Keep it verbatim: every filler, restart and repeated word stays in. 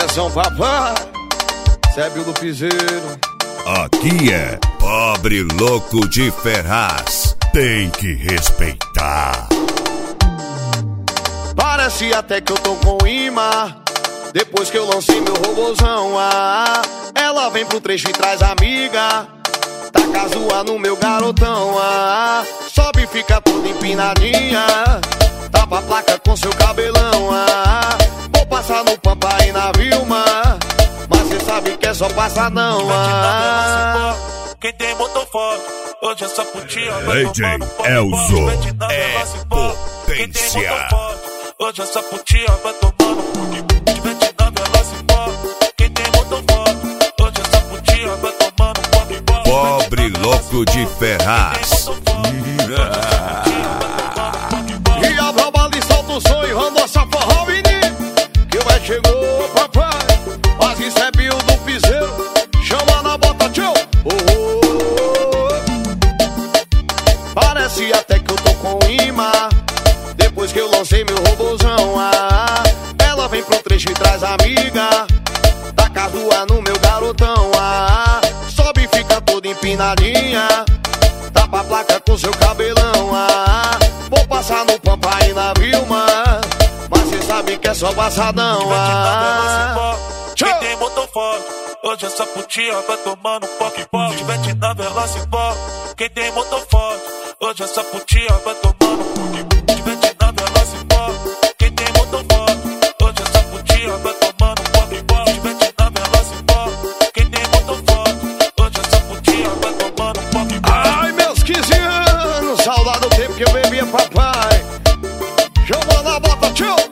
Atenção, papai, Sébio do Piseiro. Aqui é Pobre Louco de Ferraz. Tem que respeitar. Parece até que eu tô com imã. Depois que eu lancei meu robozão, ah, ela vem pro trecho e traz amiga. Taca zoa no meu garotão, ah, sobe e fica toda empinadinha. Tapa a placa com seu cabelão, ah, vou passar no Pampa e na Vilma. Mas cê sabe que é só passadão, ah. Quem tem motor forte, hoje essa putinha vai tomar no Elzo é potência. Hoje essa putinha vai tomar no pão. De Vietnã, ela se forte. Quem tem motor forte, hoje essa putinha vai tomar no pão. Pobre Louco de Ferraz. E a braba ali solta o sonho, rando essa forró, menino. Que vai chegou, papai. Mas recebe o do piseiro. Chama na bota, tchau. Oh, oh, oh. Parece até que eu tô com imã. Depois que eu lancei meu robozão, ah, ela vem pro trecho e traz amiga. Taca zoa no meu garotão, ah, sobe e fica toda empinadinha. Tapa a placa com seu cabelão, ah, vou passar no Pampa e na Vilma. Mas cê sabe que é só passadão, ah. Quem tem motor forte, hoje essa putinha vai tomar no poque poque. De Vietnã, ela se forte. Quem tem motor forte, hoje essa putinha vai tomar no poque poque. De Vietnã, ela se forte. Quem tem motor forte, hoje essa putinha vai tomar no poque poque. De Vietnã, ela se forte. Quem tem motor forte, hoje essa putinha vai tomar no poque poque. Ai, meus quinze anos, saudade do tempo que eu bebia, papai. Chama na bota, tchau.